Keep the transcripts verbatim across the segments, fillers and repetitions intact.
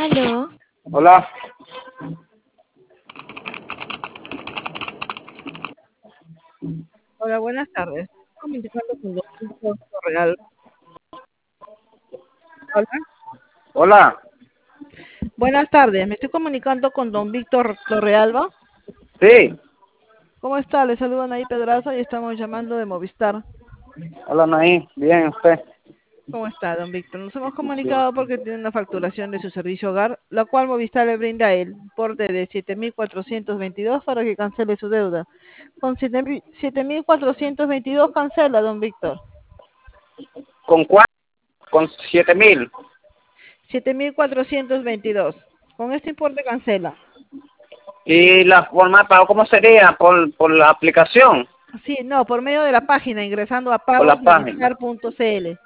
Aló. Hola. Hola, buenas tardes. Comunicando con don Víctor Torreal. Hola. Hola. Buenas tardes, me estoy comunicando con don Víctor Torrealba. Sí. ¿Cómo está? Le saludan ahí Pedraza y estamos llamando de Movistar. Hola, Naí. Bien, ¿usted? ¿Cómo está, don Víctor? Nos hemos Bien. comunicado porque tiene una facturación de su servicio hogar, la cual Movistar le brinda el importe de siete mil cuatrocientos veintidós para que cancele su deuda. Con siete mil cuatrocientos veintidós cancela, don Víctor. ¿Con cuánto? Con siete mil. siete mil cuatrocientos veintidós. Con este importe cancela. ¿Y la forma de pago cómo sería? ¿Por, por la aplicación? Sí, no, por medio de la página, ingresando a ¿Por la página? pagos movistar punto cl.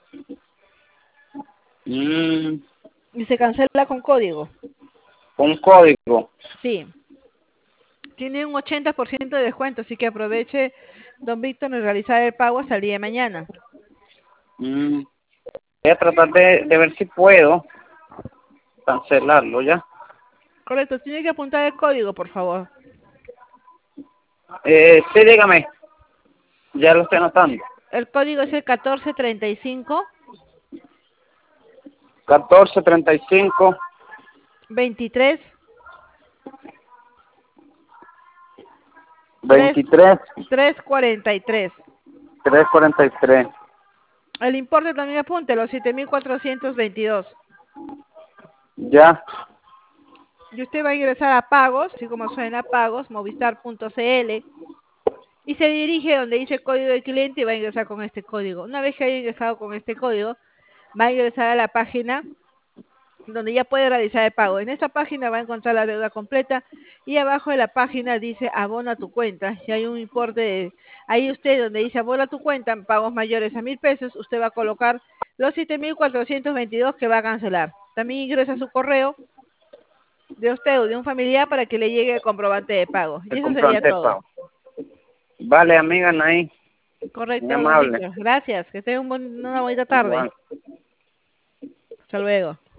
Mm, Y se cancela con código. ¿Con código? Sí. Tiene un ochenta por ciento de descuento, así que aproveche, don Víctor, en realizar el pago hasta el día de mañana. Mm, Voy a tratar de, de ver si puedo cancelarlo ya. Correcto, tiene que apuntar el código, por favor. Eh, sí, dígame. Ya lo estoy anotando. El código es el catorce treinta y cinco catorce treinta y cinco veintitrés veintitrés trescientos cuarenta y tres. trescientos cuarenta y tres. El importe también apunte, los siete mil cuatrocientos veintidós. Ya. Y usted va a ingresar a pagos, así como suena pagos, movistar punto cl. Y se dirige donde dice código de cliente y va a ingresar con este código. Una vez que haya ingresado con este código, va a ingresar a la página donde ya puede realizar el pago. En esta página va a encontrar la deuda completa y abajo de la página dice abona tu cuenta. Y hay un importe, de, ahí usted donde dice abona tu cuenta, pagos mayores a mil pesos, usted va a colocar los siete mil cuatrocientos veintidós que va a cancelar. También ingresa su correo de usted o de un familiar para que le llegue el comprobante de pago. Y El eso sería comprobante de todo. pago. Vale, amiga Naí. Muy Correcto, don amable. Víctor. Gracias. Que tenga un buen- una bonita tarde. Igual. Hasta luego.